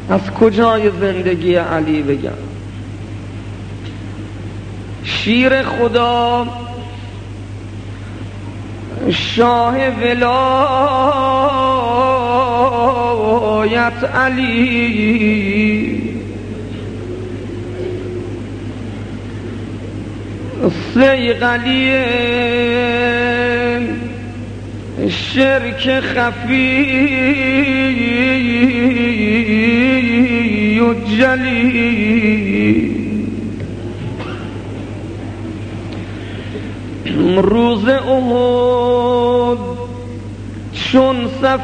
از کجای زندگی علی بگم؟ شیر خدا شاه ولایت علی، صیقلی شرک خفی و جلی. روز احد چون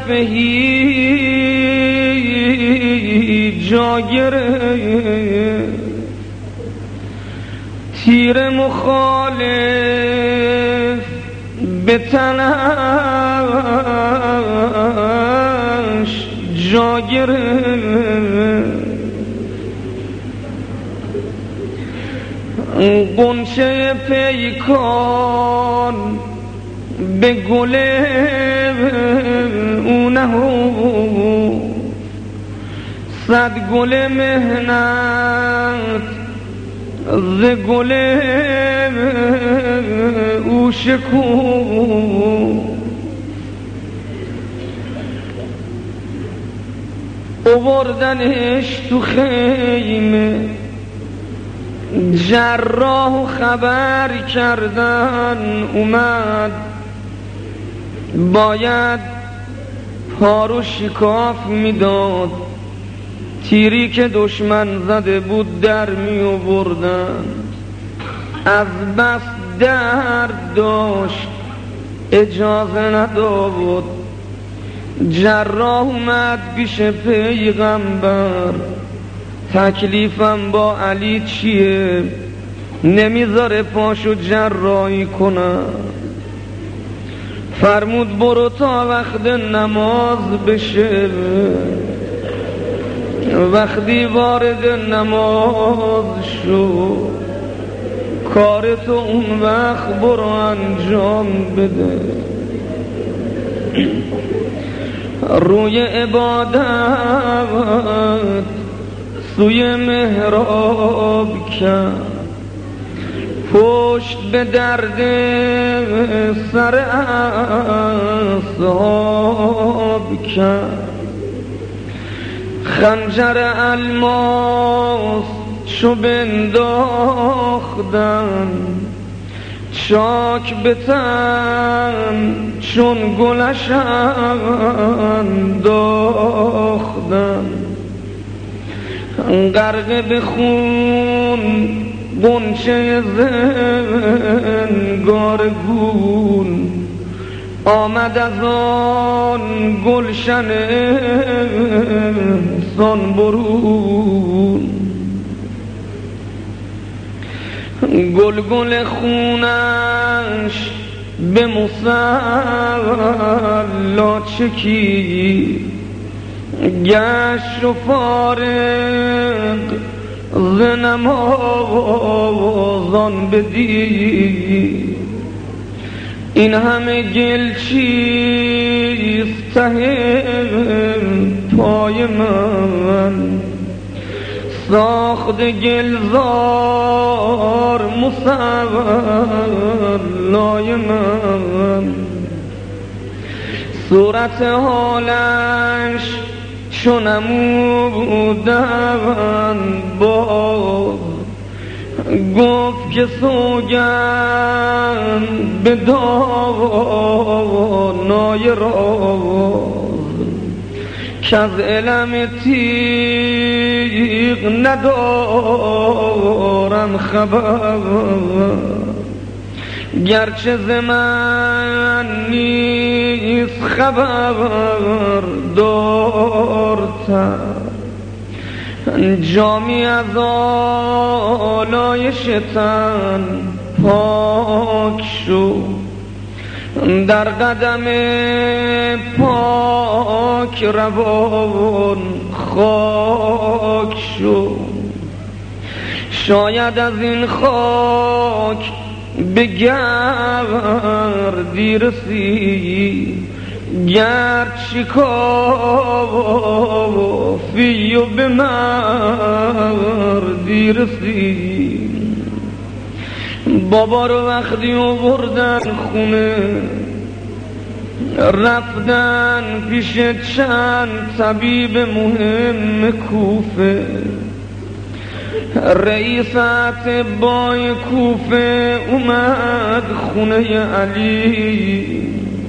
صفحی جا گرفت، تیر مخالف به تنش جا گرفت. غنچه پیکان به گل اونه، صد گل مهنت ز گل او شکوه. آوردنش تو خیمه، جراح خبر کردن اومد، باید پارو شکاف میداد، تیری که دشمن زده بود در می آوردن. از بس درد داشت اجازه نداد، جراح اومد پیش پیغمبر، تکلیفم با علی چیه؟ نمیذاره پاشو جراحی کنم. فرمود برو تا وقت نماز بشه، وقتی وارد نماز شو، کارتو اون وقت برو انجام بده. روی عبادت سوی محراب کرد، پشت به درد سر اصحاب کرد. خنجر الماس چو بنداختن، چاک به تن چون گلش انداختن. غرق به خون غنچه زنگارگون، آمد از آن گلشن انسان برون. گل گل خونش به مصلا چکید، گشت و فارغ ز نمازان بدید. این همه گل چیست ته پای من، ساخت گلزار مصلای من. صورت حالش چو نمودند باز، گفت که سوگند به دانای راز، که از علم تیغ ندارم خبر. گرچه ز من نیست خبر دارتر، جامی از آلایش تن پاک شو، در قدم پاک روان خاک شو. شاید از این خاک به گردی رسی، گرچه کافی و به مردی رسید. بابا رو وقتی آوردن خونه، رفتن پیش چند طبیب مهم کوفه. رئیس اطبای کوفه اومد خونه علی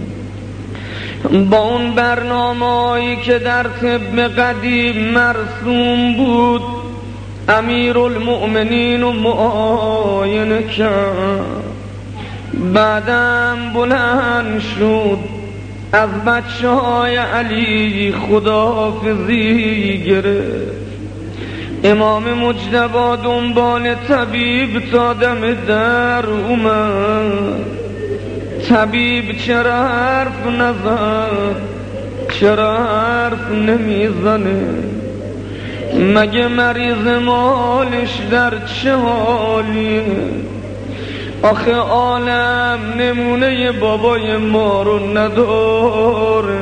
با اون برنامه‌ای که در طب قدیم مرسوم بود. امیرالمؤمنین و معاینه کرد، بعدم بلند شد از بچه‌های علی خداحافظی گرفت. امام مجتبی دنبال طبیب تا دم در اومد. طبیب چرا حرف نزد؟ چرا حرف نمیزنه؟ مگه مریض مالش در چه حالیه؟ آخه عالم نمونه بابای ما رو نداره.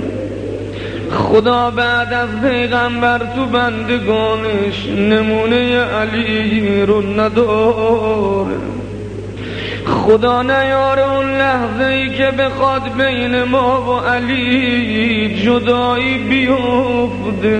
خدا بعد از پیغمبر تو بندگانش نمونه علی رو نداره. خدا نیاره اون لحظه ای که بخواد بین ما و علی جدایی بیفته.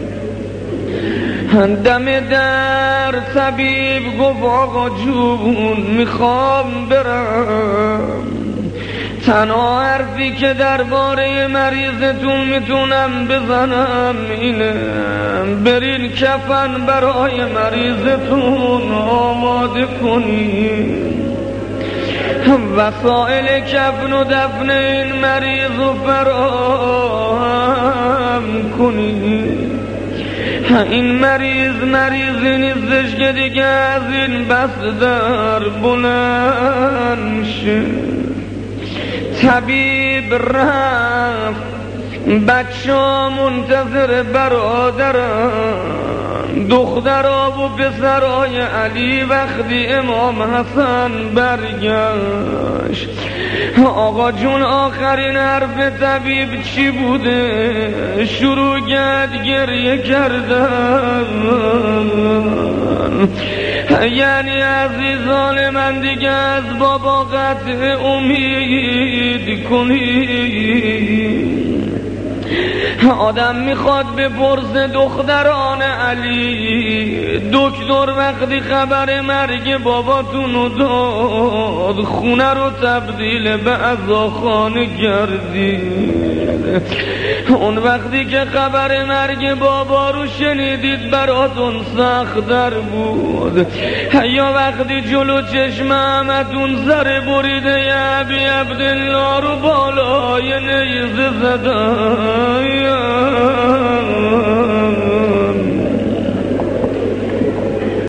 دم در طبیب گفت آقا جون میخوام برم، تنها حرفی که درباره مریضتون میتونم بزنم اینه برین کفن برای مریضتون آماده کنین، وسائل کفن و دفن این مریض رو فراهم کنین. این مریضی نیستش که دیگه از این بس در بلند شه. طبیب رفت، بچه ها منتظر برادرم، دخترها و پسرای علی. وقتی امام حسن برگشت، آقا جون آخرین حرف طبیب چی بوده؟ شروع کرد گریه کردن. یعنی عزیزان من دیگه از بابا قطع امید کنید. آدم میخواد بپرسه دختران علی، دکتر وقتی خبر مرگ باباتون رو داد خونه رو تبدیل به عزاخانه کردید. اون وقتی که خبر مرگ بابا رو شنیدید براتون سخت‌تر بود، یا وقتی جلو چشم همتون سر بریده ابی عبدالله رو بالای نیزه زدن.